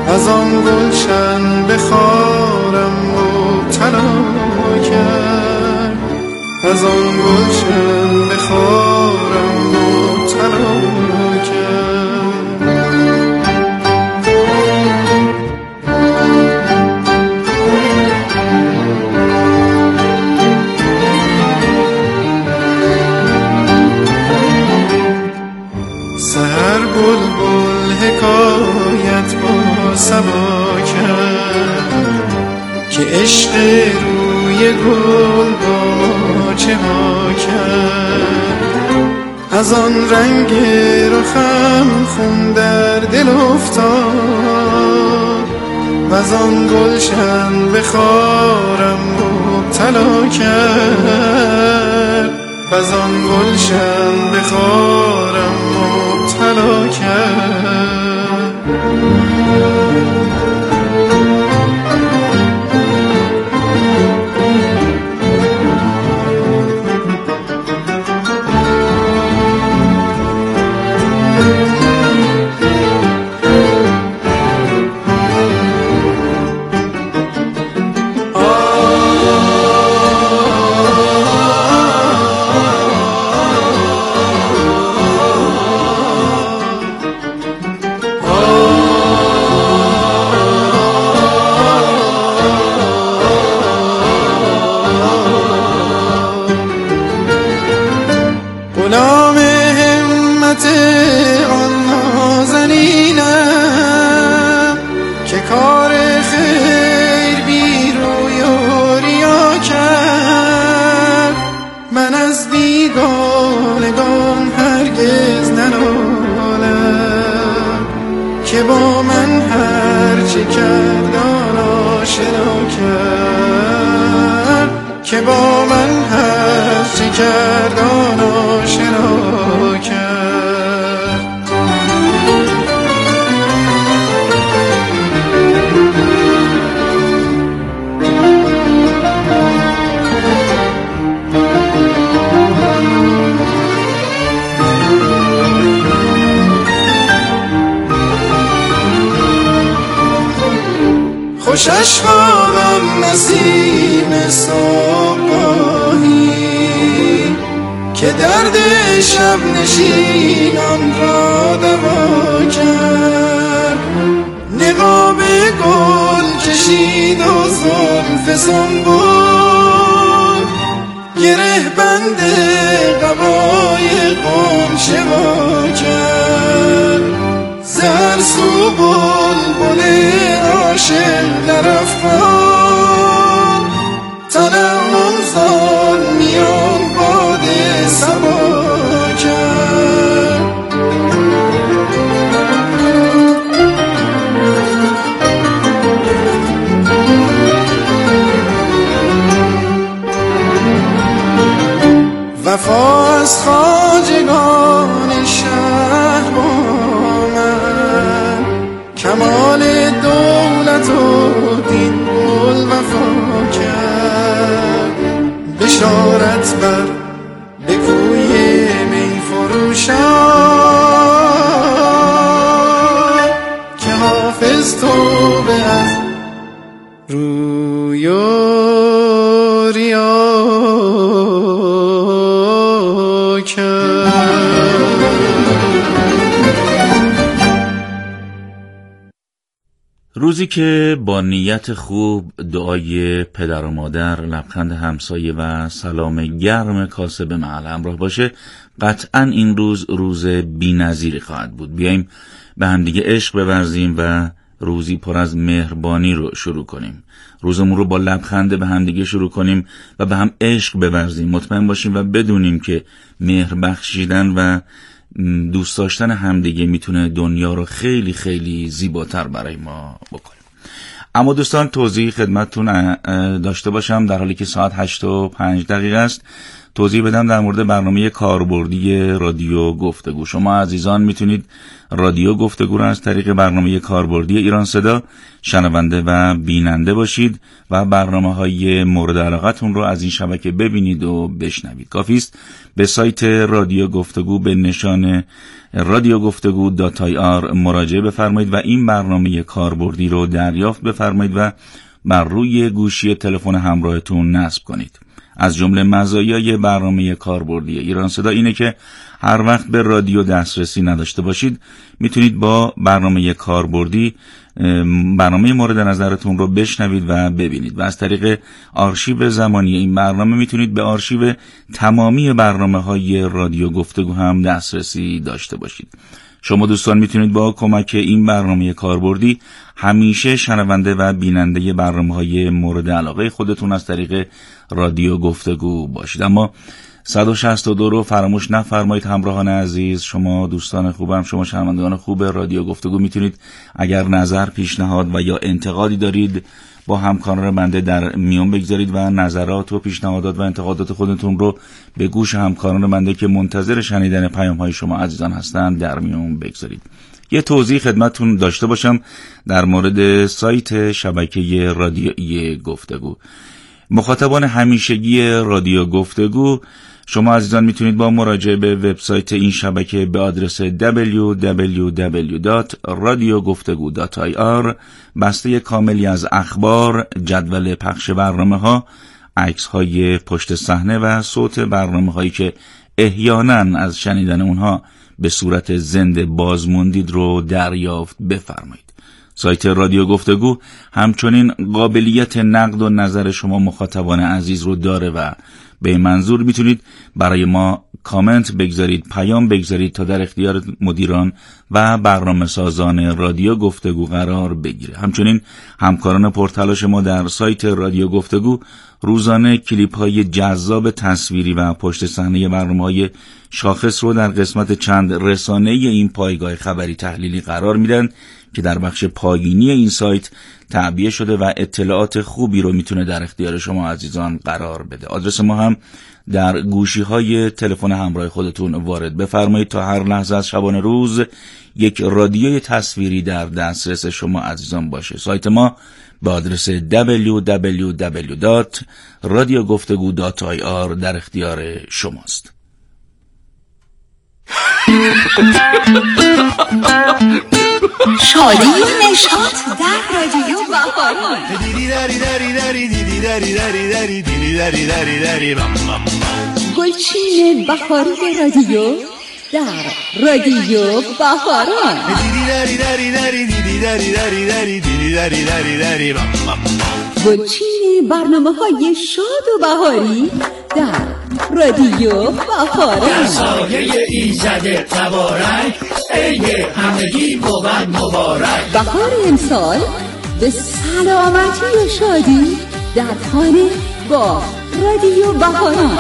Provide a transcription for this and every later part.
از آن گلشن به خارم مبتلا کرد، از آن گلشن به خارم مبتلا کرد. سحر بلبل حکایت با صبا کرد که عشق روی گل با ما چه ها کرد. از آن رنگ رخم خون در دل افتاد، وز آن گلشن به خارم مبتلا کرد، وز آن گلشن به خارم مبتلا کرد. غلام همت آن نازنینم که کار خیر بی روی و ریا کرد. من از بیگانگان هرگز ننالم که با من هر چه کرد آن آشنا کرد، که با من هر چه کرد آن آشنا کرد. خوشش آمد نسیم صبحگاهی که درد شب نشینان را دوا کرد. نقاب گل کشید و زلف سنبل گره بند قبای غنچه وا کرد. زهر سو بلبل عاشق در افغان تنم زان میان باد صبا کرد. وفا از خواجگان شهر با من، کمال دولت و دین گل وفا کرد. بشارت بر به کوی می فروشان که حافظ توبه از روی و ریا کرد. روزی که با نیت خوب، دعای پدر و مادر، لبخند همسایه و سلام گرم کاسب محل همراه باشه، قطعا این روز بی‌نظیری خواهد بود. بیاییم به همدیگه عشق بورزیم و روزی پر از مهربانی رو شروع کنیم. روزمون رو با لبخند به همدیگه شروع کنیم و به هم عشق بورزیم. مطمئن باشیم و بدونیم که مهر بخشیدن و دوست داشتن همدیگه میتونه دنیا رو خیلی خیلی زیباتر برای ما بکنه. اما دوستان، توضیح خدمتتون داشته باشم در حالی که ساعت 8:05 است. توضیح بدم در مورد برنامه کاربردی رادیو گفتگو. شما عزیزان میتونید رادیو گفتگو را از طریق برنامه کاربردی ایران صدا شنونده و بیننده باشید و برنامه‌های مورد علاقتون رو از این شبکه ببینید و بشنوید. کافی است به سایت رادیو گفتگو به نشان radiogoftegu.ir مراجعه بفرمایید و این برنامه کاربردی رو دریافت بفرمایید و بر روی گوشی تلفن همراهتون نصب کنید. از جمله مزایای برنامه کاربردی ایران صدا اینه که هر وقت به رادیو دسترسی نداشته باشید میتونید با برنامه کاربردی برنامه مورد نظرتون رو بشنوید و ببینید و از طریق آرشیو زمانی این برنامه میتونید به آرشیو تمامی برنامه‌های رادیو گفتگو هم دسترسی داشته باشید. شما دوستان میتونید با کمک این برنامه کاربردی همیشه شنونده و بیننده برنامه‌های مورد علاقه خودتون از طریق رادیو گفتگو باشید. اما 162 رو فراموش نفرمایید همراهان عزیز. شما دوستان خوبم، شما شنوندگان خوب رادیو گفتگو میتونید اگر نظر، پیشنهاد و یا انتقادی دارید با همکاران بنده در میون بگذارید و نظرات و پیشنهادات و انتقادات خودتون رو به گوش همکاران بنده که منتظر شنیدن پیام‌های شما عزیزان هستند در میون بگذارید. یه توضیح خدمتتون داشته باشم در مورد سایت شبکه رادیویی گفتگو. مخاطبان همیشگی رادیو گفتگو، شما عزیزان میتونید با مراجعه به وبسایت این شبکه به آدرس www.radiogoftegu.ir بسته کاملی از اخبار، جدول پخش برنامه‌ها، عکس‌های پشت صحنه و صوت برنامه‌هایی که احیانا از شنیدن اونها به صورت زنده بازموندید رو دریافت بفرمایید. سایت رادیو گفتگو همچنین قابلیت نقد و نظر شما مخاطبان عزیز رو داره و به منظور میتونید برای ما کامنت بگذارید، پیام بگذارید تا در اختیار مدیران و برنامه سازان رادیو گفتگو قرار بگیره. همچنین همکاران پرتلاش ما در سایت رادیو گفتگو روزانه کلیپ های جذاب تصویری و پشت صحنه برنامه‌های شاخص رو در قسمت چند رسانه‌ای این پایگاه خبری تحلیلی قرار میدن که در بخش پایینی این سایت تعبیه شده و اطلاعات خوبی رو میتونه در اختیار شما عزیزان قرار بده. آدرس ما هم در گوشی‌های تلفن همراه خودتون وارد بفرمایید تا هر لحظه از شبانه روز یک رادیوی تصویری در دسترس شما عزیزان باشه. سایت ما به آدرس www.radiogoftegu.ir در اختیار شماست. شادی و نشاط در رادیو بهاران. گلچین بهاری رادیو در رادیو بهاران. گلچین برنامه‌های شاد و بهاری در رادیو بهاران. در سایه ایزد تبارک عید همگی بود مبارک. بهار امسال به سلامتی و شادی در خانه با رادیو بهاران.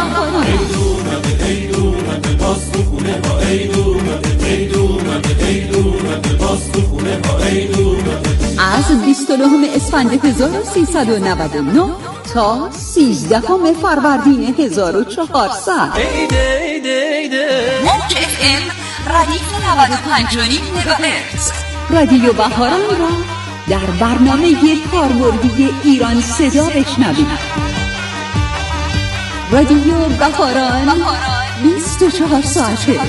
از 29 اسفند 1399 تا 13 فروردین 1400 موج FM ردیف 95.9 مگاهرتز رادیو بهاران را در برنامه کاربردی ایران صدا بشنوید. رادیو بهاران 24 ساعته.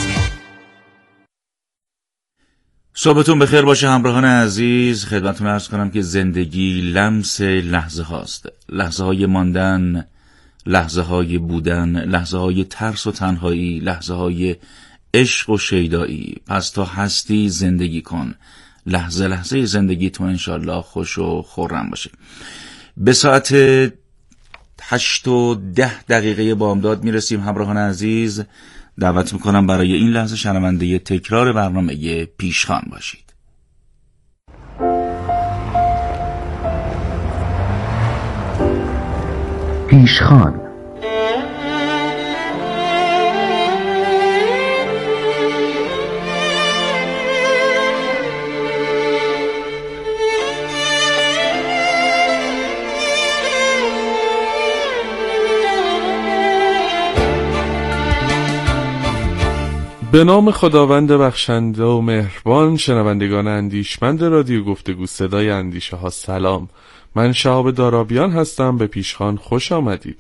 صبحتون بخیر باشه همراهان عزیز. خدمتتون عرض کنم که زندگی لمس لحظه هاست، لحظه های ماندن، لحظه های بودن، لحظه های ترس و تنهایی، لحظه های عشق و شیدایی. پس تا هستی زندگی کن، لحظه لحظه زندگیتون انشالله خوش و خرم باشه. به ساعت 8:10 بامداد میرسیم همراهان عزیز. دعوت میکنم برای این لحظه شنونده تکرار برنامه پیشخوان باشید. پیشخوان. به نام خداوند بخشنده و مهربان. شنوندگان اندیشمند رادیو گفتگو صدای اندیشه ها، سلام. من شهاب دارابیان هستم. به پیشخوان خوش آمدید.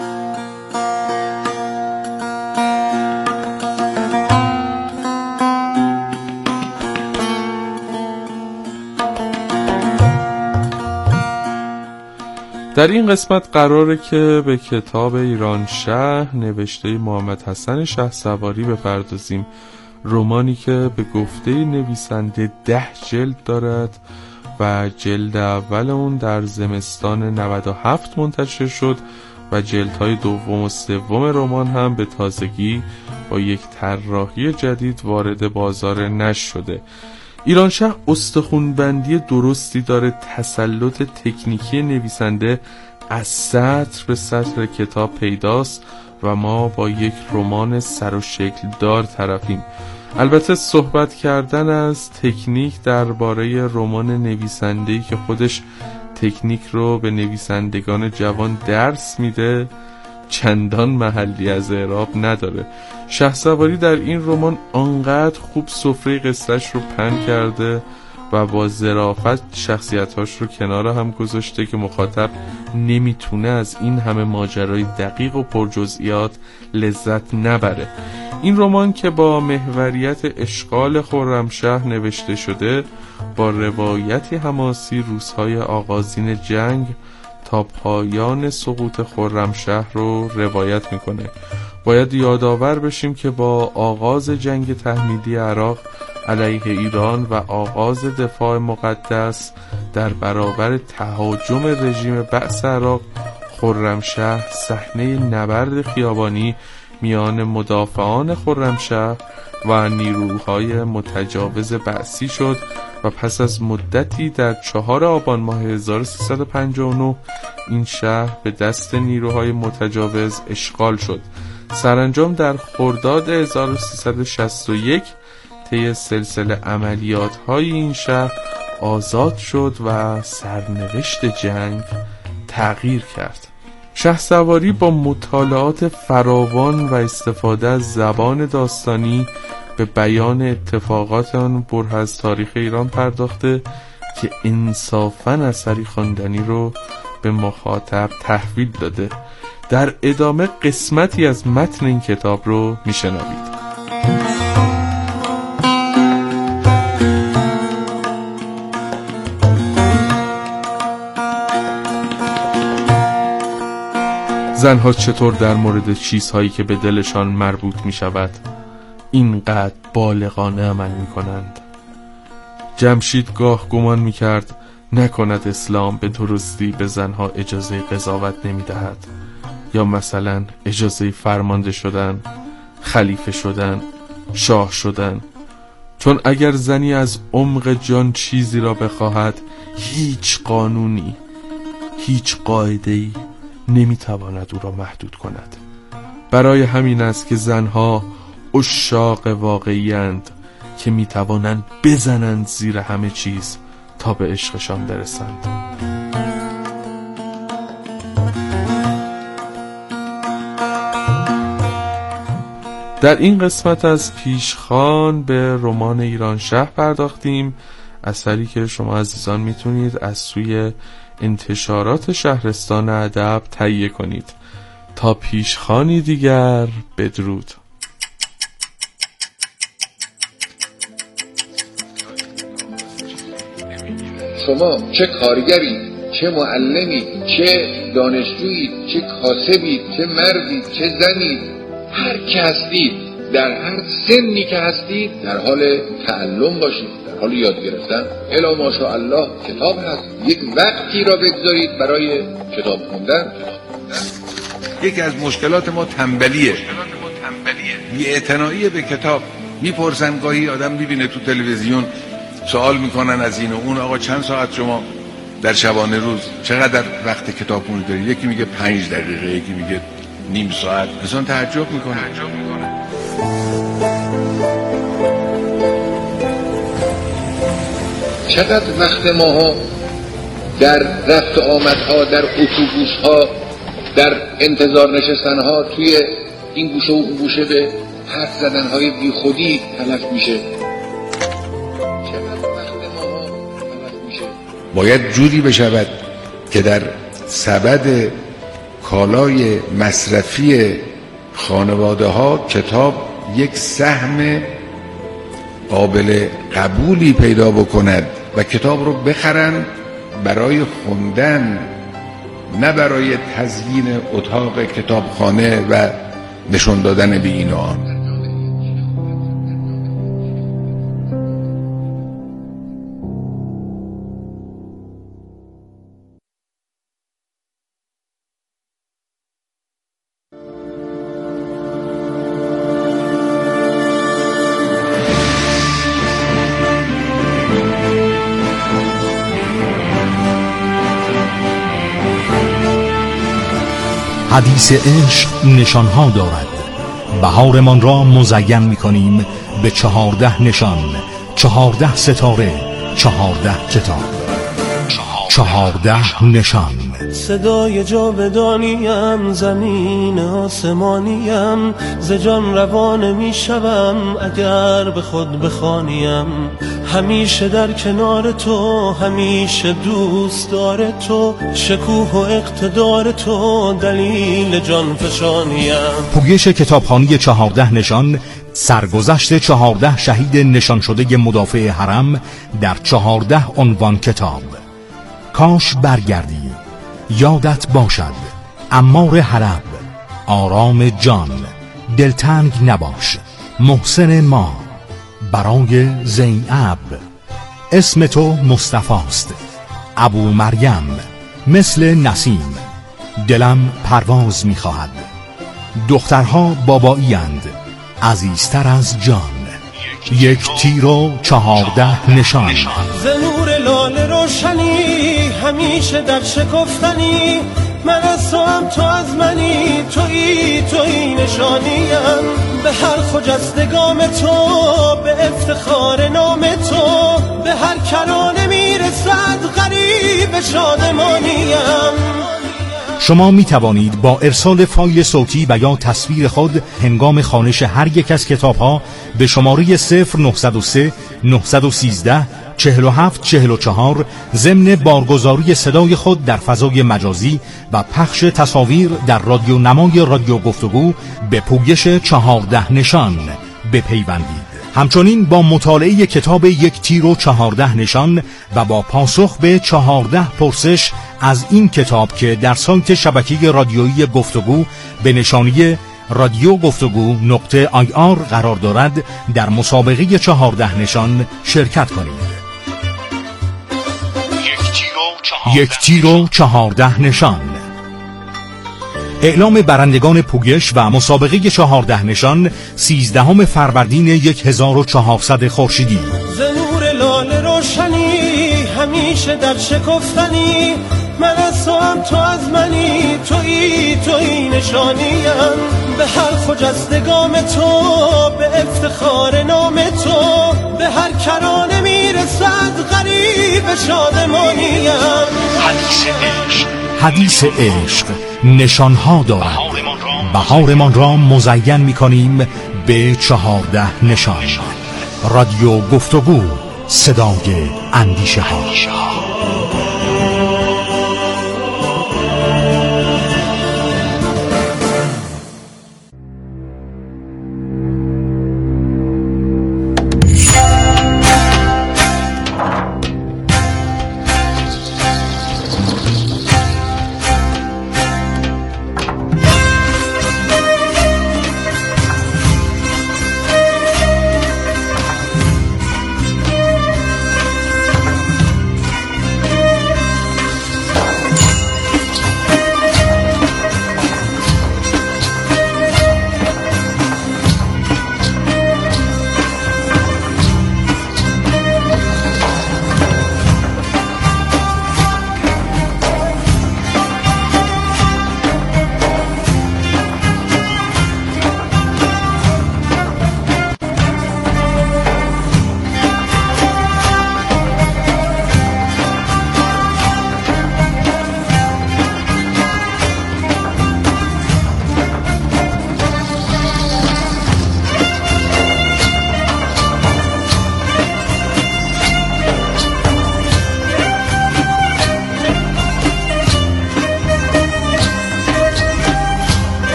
در این قسمت قراره که به کتاب ایرانشهر نوشته محمد حسن شهسواری بپردازیم. رمانی که به گفته نویسنده 10 جلد دارد و جلد اول اون در زمستان 97 منتشر شد و جلدهای دوم و سوم رمان هم به تازگی با یک طراحی جدید وارد بازار نشر شده. ایرانشهر استخوان‌بندی درستی داره. تسلط تکنیکی نویسنده از سطر به سطر کتاب پیداست و ما با یک رمان سر و شکل دار طرفیم. البته صحبت کردن از تکنیک درباره رمان نویسنده‌ای که خودش تکنیک رو به نویسندگان جوان درس میده چندان محلی از اعراب نداره. شهسواری در این رمان آنقدر خوب سفره قصه‌اش رو پهن کرده و با ظرافت شخصیتاش رو کنار هم گذاشته که مخاطب نمیتونه از این همه ماجرای دقیق و پرجزئیات لذت نبره. این رمان که با محوریت اشغال خرمشهر نوشته شده، با روایتی حماسی روزهای آغازین جنگ تا پایان سقوط خرمشهر رو روایت میکنه. باید یادآور بشیم که با آغاز جنگ تحمیلی عراق علیه ایران و آغاز دفاع مقدس در برابر تهاجم رژیم بعث عراق، خرمشهر صحنه نبرد خیابانی میان مدافعان خرمشهر و نیروهای متجاوز بعثی شد و پس از مدتی در 4 آبان ماه 1359 این شهر به دست نیروهای متجاوز اشغال شد. سرانجام در خرداد 1361 طی سلسله عملیات‌های این شهر آزاد شد و سرنوشت جنگ تغییر کرد. شهسواری با مطالعات فراوان و استفاده از زبان داستانی به بیان اتفاقات آن بره از تاریخ ایران پرداخته که انصافاً اثری خواندنی رو به مخاطب تحویل داده. در ادامه قسمتی از متن این کتاب رو میشنوید. زنها چطور در مورد چیزهایی که به دلشان مربوط می شود اینقدر بالغانه عمل می کنند؟ جمشید گاه گمان می کرد نکند اسلام به درستی به زنها اجازه قضاوت نمی دهد، یا مثلا اجازه فرمانده شدن، خلیفه شدن، شاه شدن. چون اگر زنی از عمق جان چیزی را بخواهد، هیچ قانونی، هیچ قاعده‌ای نمیتواند او را محدود کند. برای همین است که زنها عشاق واقعی اند که میتوانند بزنند زیر همه چیز تا به عشقشان برسند. در این قسمت از پیشخوان به رمان ایرانشهر پرداختیم، اثری که شما عزیزان میتونید از سوی انتشارات شهرستان ادب تهیه کنید. تا پیشخوانی دیگر، بدرود. شما چه کارگری، چه معلمی، چه دانشجویی، چه کاسبی، چه مردی، چه زنی، هر که هستید، در هر سنی که هستید، در حال تعلم باشید، در حال یاد گرفتن. الا ماشاءالله کتاب هست. یک وقتی را بگذارید برای کتاب خوندن. یکی از مشکلات ما تنبلیه، بی‌اعتنایی به کتاب. میپرسن گاهی آدم میبینه تو تلویزیون سوال میکنن از این و اون، آقا چند ساعت شما در شبانه روز چقدر وقت کتابخونی داری؟ یکی میگه 5 دقیقه، یکی میگه نیم ساعت. انسان تعجب میکنه. چقدر وقت ماها در رفت آمدها، در اتوبوس‌ها، در انتظار نشستنها، توی این گوشه و اون گوشه به حرف زدنهای بی خودی تلف میشه. چقدر وقت ما تلف میشه. باید جوری بشود که در سبد کالای مصرفی خانواده ها کتاب یک سهم قابل قبولی پیدا بکند و کتاب رو بخرن برای خوندن، نه برای تزیین اتاق کتابخانه و نشون دادن به این و آن. حدیث عشق نشانها دارد. بهارمان را مزین می‌کنیم به 14 نشان، 14 ستاره، 14 کتاب. 14 نشان. صدای جاودانیم، زمین آسمانیم، ز جان روان میشوم اگر به خود بخوانیم. همیشه در کنار تو، همیشه دوست دار تو، شکوه و اقتدار تو دلیل جان فشانیم. پویش کتابخانه 14 نشان، سرگذشت 14 شهید نشان شده مدافع حرم در 14 عنوان کتاب. کاش برگردی، یادت باشد عمار حلب، آرام جان، دلتنگ نباش، محسن ما، برای زینب، اسم تو مصطفاست، ابو مریم، مثل نسیم، دلم پرواز می‌خواهد، دخترها بابایی اند، عزیزتر از جان، یک تیر و 14 نشان. ز نور لاله روشنی، همیشه در شکفتنی، من از تو هم تو از منی، تویی نشانیم. به هر خجستگام تو، به افتخار نام تو، به هر کرانه میرسد غریب شادمانیم. شما می توانید با ارسال فایل صوتی و یا تصویر خود هنگام خوانش هر یک از کتاب‌ها به شماره 0903 913 47 44 ضمن بارگزاری صدای خود در فضای مجازی و پخش تصاویر در رادیو نمای رادیو گفتگو به پویش 14 نشان بپیوندید. همچنین با مطالعه کتاب یک تیر و 14 نشان و با پاسخ به 14 پرسش از این کتاب که در سایت شبکه رادیویی گفتگو به نشانی رادیو گفتگو.ir قرار دارد، در مسابقه 14 نشان شرکت کنید. یک تیر و 14 نشان. اعلام برندگان پویش و مسابقه 14 نشان 13 فروردین 1400 خورشیدی. ز نور لاله روشنی، همیشه در شکفتنی، من از تو هم تو از منی، تویی نشانیم. به هر خجستگام تو، به افتخار نام تو، به هر کرانه میرسد غریب شادمانیم. حدیث عشق نشانها دارد. بهارمان را مزین می‌کنیم به 14 نشان. رادیو گفتگو، صدای اندیشه ها.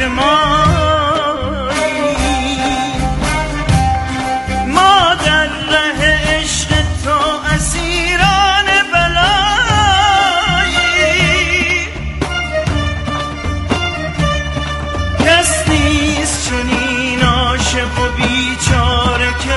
که ما در ره عشق تو اسیران بلایی. کس نیست چنین عاشق و بیچاره که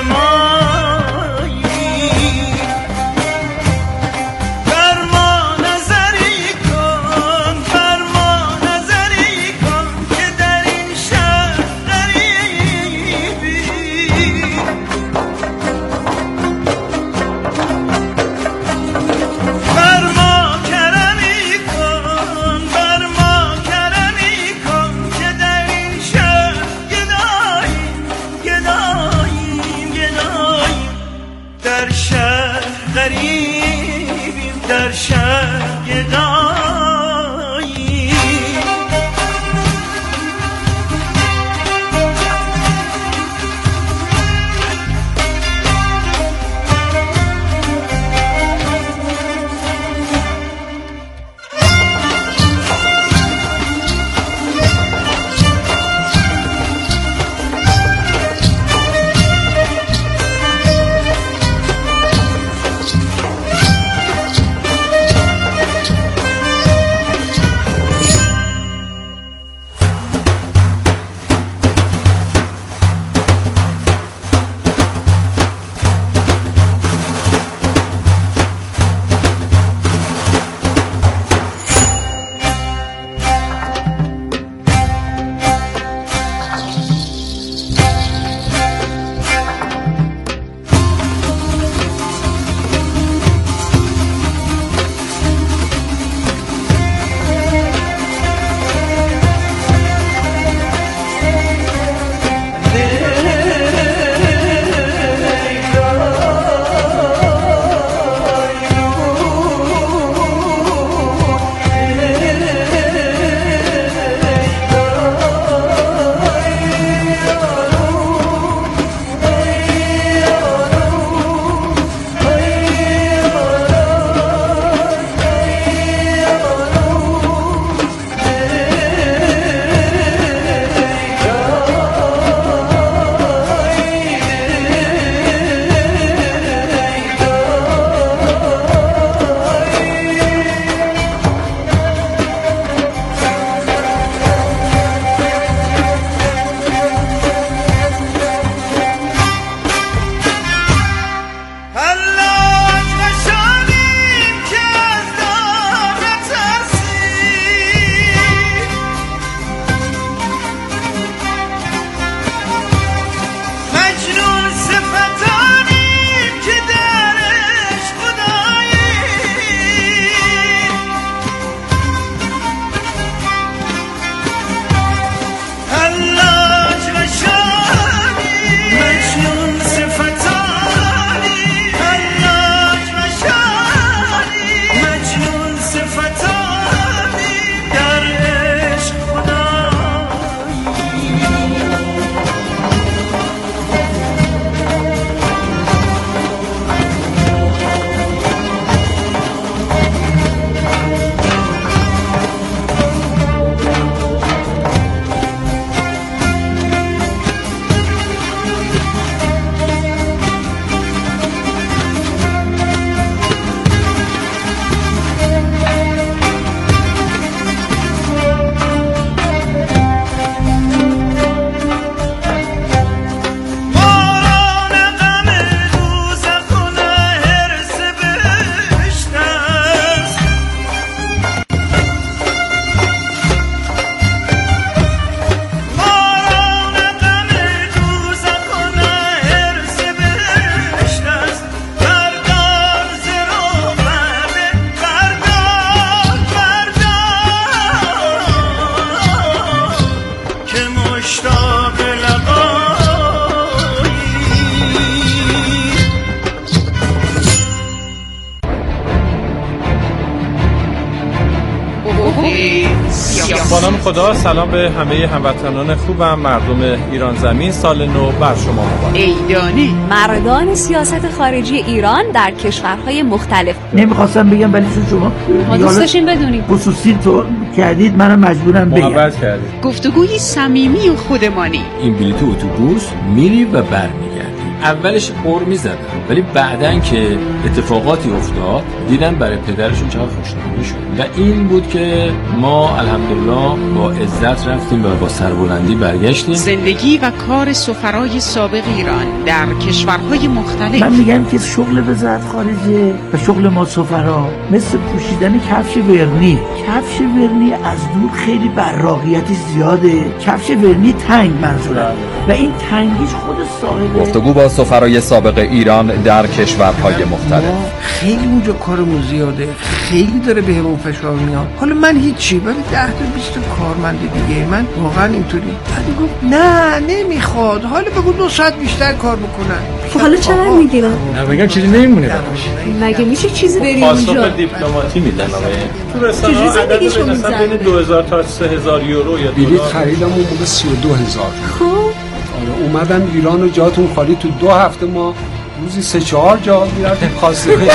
خدا، سلام به همه هموطنان خوبم، مردم ایران زمین. سال نو بر شما مبارک. ایدانی مردان سیاست خارجی ایران در کشورهای مختلف. نمیخواستم بگم ولی شما دوست داشتین بدونید. خصوصی تو کردید، منم مجبورم بگم. محبت کردید. گفتگوی صمیمی و خودمانی. این بلیط اتوبوس میری و برمیگردی. اولش قر میزدن ولی بعدن که اتفاقاتی افتاد دیدن برای پدرشون چقدر خوشنودی شد و این بود که ما الحمدلله با عزت رفتیم و با سربلندی برگشتیم. زندگی و کار سفرای سابق ایران در کشورهای مختلف. من میگم که شغل وزارت خارجه و شغل ما سفرا مثل پوشیدن کفش ورنی. کفش ورنی از دور خیلی براقیتی زیاده، کفش ورنی تنگ منظورم و این تنگیش خود صاحب. گفتگو با سفرای سابق ایران در کشورهای مختلف. خیلی اونجا کارمون زیاده، خیلی داره بهمون فشار میاد. حالا من هیچی، ولی 10 تا 20 تا کارمند دیگه من واقعا اینطوری. بعد گفت نه نمیخواد، حالا بگو 2 ساعت بیشتر کار بکنن. حالا چقدر میگیرن؟ نه بگم چیزی نمیمونه براش. مگه میشه چیزی بریم اونجا؟ پاسخ دیپلماتی میدن آقا. تو رسانه‌ها عدد مثلا بین 2000 تا 3000 یورو یا بلیط خریدمون موقع 32000. خب اومدم ایران و جاتون خالی. تو 2 هفته ما روزی 3-4 جا میرفتیم خواستگاری.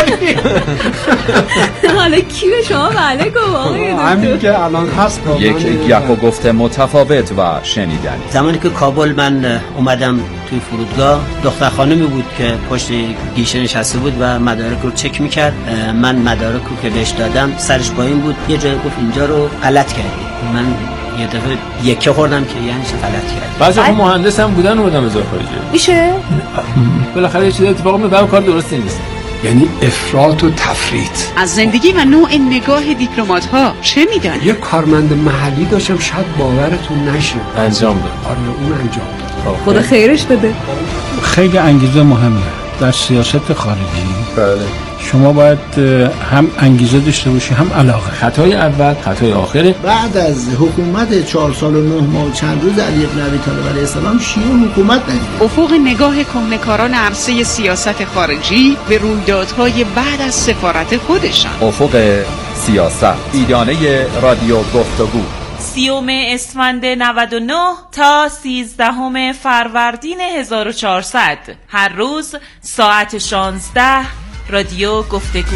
حالا کی به شما بله گفت آقای دکتر؟ همین که الان هست. یک گپ و گفت متفاوت و شنیدنی. زمانی که کابل من اومدم توی فرودگاه، دختر خانمی بود که پشت گیشه نشسته بود و مدارک رو چک میکرد. من مدارک رو که بهش دادم سرش پایین بود، یه جای گفت اینجا رو غلط کردی. من یه دفعه یکی خوردم که یعنی چه غلط کردی. بعضی خب مهندس هم بودن اومدن وزارت خارجه. میشه؟ بالاخره یه چیزی اتفاق میفته، کار درستی نیست. یعنی افراط و تفریط. از زندگی و نوع نگاه دیپلمات ها چه میدانی؟ یه کارمند محلی داشتم، شاید باورتون نشه، انجام داد. آره اون انجام داد. خدا خیرش بده. خیلی انگیزه مهمه در سیاست خارجی. بله. شما باید هم انگیزه داشته باشی هم علاقه. خطای اول، خطای آخره. بعد از حکومت 4 سال و 9 ماه و چند روز علی بن ابی طالب علیه السلام شیوع حکومت ندید. افق نگاه کهنه‌کاران عرصه سیاست خارجی به رویدادهای بعد از سفارت خودشان. افق سیاست. ایدانه رادیو گفتگو. 30 اسفند 99 تا 13 فروردین 1400. هر روز ساعت 16 رادیو گفتگو.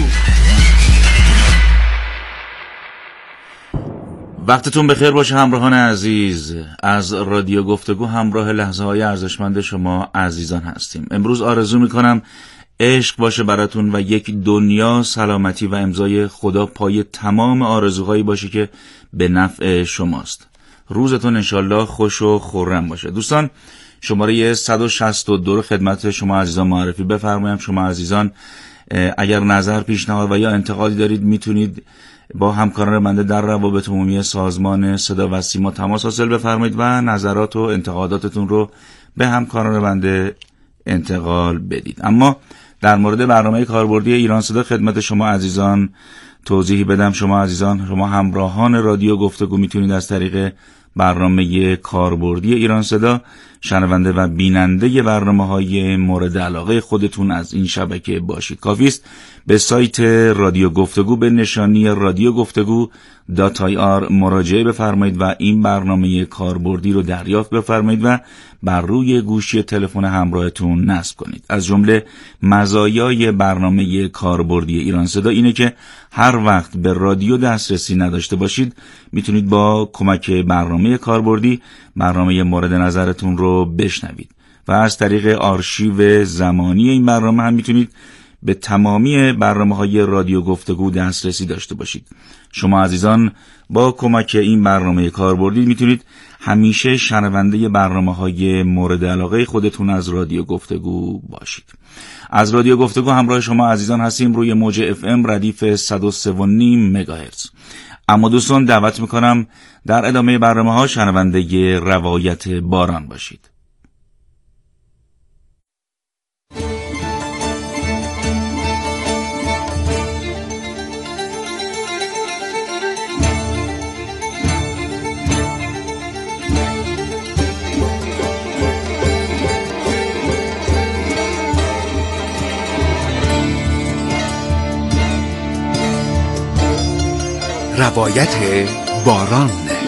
وقتتون بخیر باشه همراهان عزیز. از رادیو گفتگو همراه لحظه های ارزشمند شما عزیزان هستیم. امروز آرزو میکنم عشق باشه براتون و یک دنیا سلامتی و امضای خدا پای تمام آرزوهایی باشه که به نفع شماست. روزتون انشالله خوش و خرم باشه. دوستان، شماره 162 خدمت شما عزیزان معرفی بفرمایم. شما عزیزان اگر نظر، پیشنهاد و یا انتقادی دارید میتونید با همکاران بنده در روابط عمومی سازمان صدا و سیما تماس حاصل بفرمایید و نظرات و انتقاداتتون رو به همکاران بنده انتقال بدید. اما در مورد برنامه کاربردی ایران صدا خدمت شما عزیزان توضیحی بدم. شما عزیزان، شما همراهان رادیو گفتگو میتونید از طریق برنامه کاربردی ایران صدا شنونده و بیننده برنامه‌های مورد علاقه خودتون از این شبکه باشید. کافی است به سایت رادیو گفتگو به نشانی رادیو گفتگو .ir مراجعه بفرمایید و این برنامه کاربردی رو دریافت بفرمایید و بر روی گوشی تلفن همراهتون نصب کنید. از جمله مزایای برنامه کاربردی ایران صدا اینه که هر وقت به رادیو دسترسی نداشته باشید میتونید با کمک برنامه کاربردی برنامه مورد نظرتون رو بشنوید و از طریق آرشیو زمانی این برنامه هم میتونید به تمامی برنامه‌های رادیو گفتگو دسترسی داشته باشید. شما عزیزان با کمک این برنامه کاربردی میتونید همیشه شنونده برنامه‌های مورد علاقه خودتون از رادیو گفتگو باشید. از رادیو گفتگو همراه شما عزیزان هستیم روی موج FM ردیف 103.5 مگاهرتز. اما دوستان دعوت میکنم در ادامه برنامه‌ها شنونده روایت باران باشید. روایت باران.